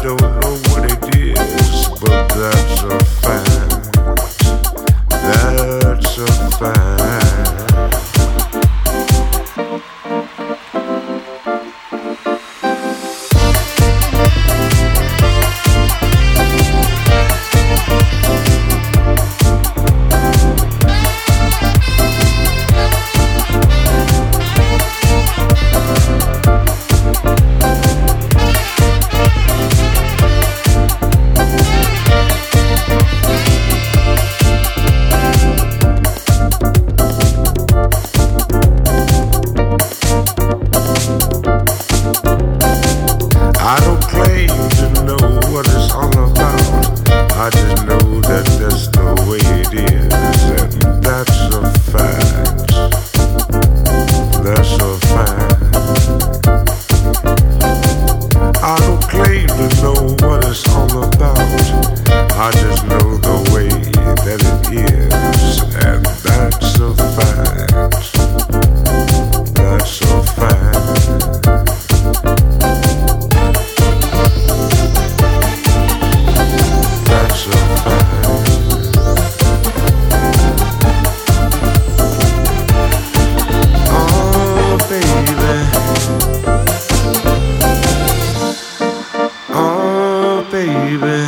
don't know what it is, but that's a fact. That's a fact. I don't claim to know what it's all about. I just know that that's the way it is, and that's a fact. That's a fact. I don't claim to know what it's all about. I just know the way that it is, and that's a fact. That's a fact. Baby,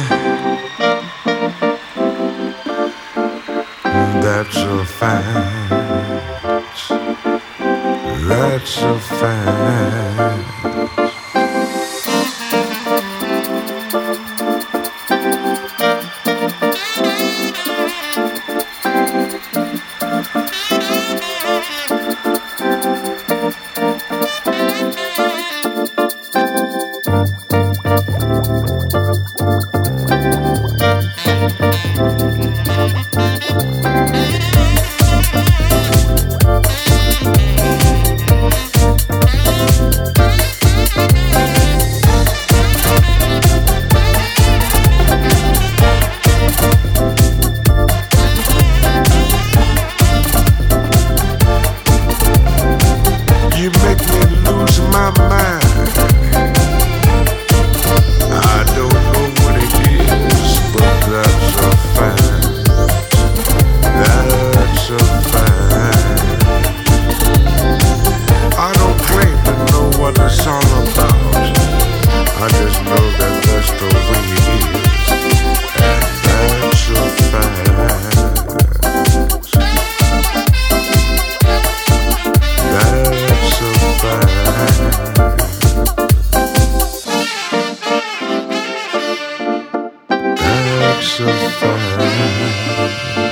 that's a fact. That's a fact. You make me lose my mind. I don't know what it is, but that's a fact. That's a fact. I don't claim to know what it's all about. I just know that that's the way it is, and that's a fact. That's a fact. That's a fact.